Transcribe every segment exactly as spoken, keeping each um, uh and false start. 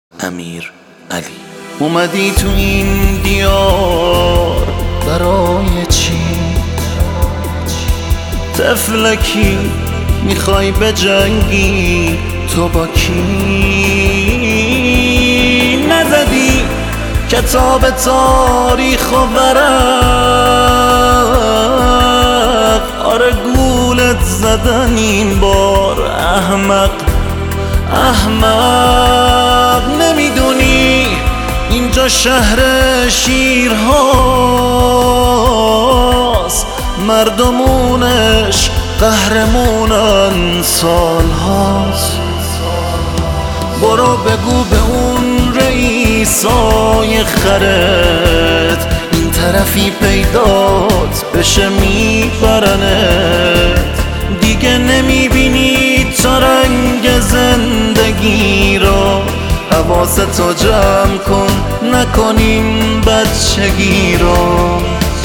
امیر علی. اومدی تو این دیار برای چی؟ طفلکی میخوای بجنگی تو با کی؟ نزدی کتاب تاریخ و ورق، آره گولت زدن این بار احمق احمق. نمیدونی اینجا شهر شیرهاست، مردمونش قهرمونن سالهاست. برو بگو به اون رئیسای خرت این طرفی پیدات بشه میبرنت. دیگه نمیبینی تا رنگ زندگی رو، حواستو جمع کن نکنیم بچگی رو.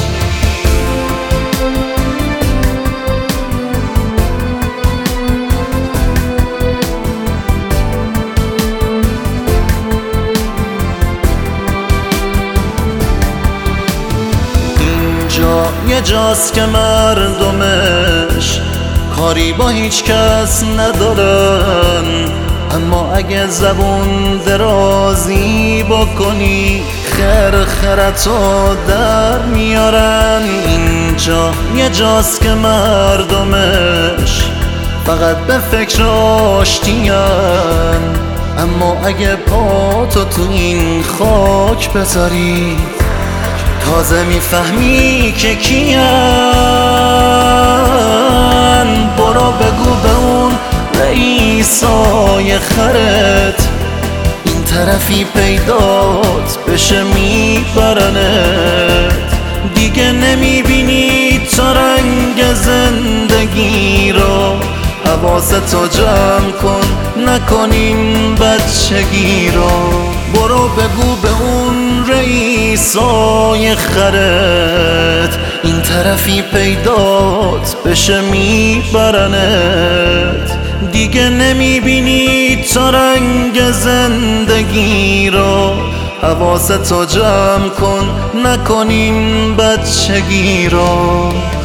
اینجا یه جاست که مردمش کاری با هیچ کس ندارن، اما اگه زبون درازی بکنی خر خرتو در میارن. اینجا یه جاست که مردمش فقط به فکر آشتین، اما اگه پاتو تو این خاک بذاری تازه میفهمی که کین. برو بگو به اون رئیسای خرت این طرفی پیدات بشه میبرنت. دیگه نمیبینی تا رنگ زندگی رو، حواستو جمع کن نکنیم بچگی رو. برو بگو به اون رئیسای خرت این طرفی پیدات بشه میبرنت. دیگه نمیبینی تا رنگ زندگی رو، حواستو جمع کن نکنیم بچگی رو.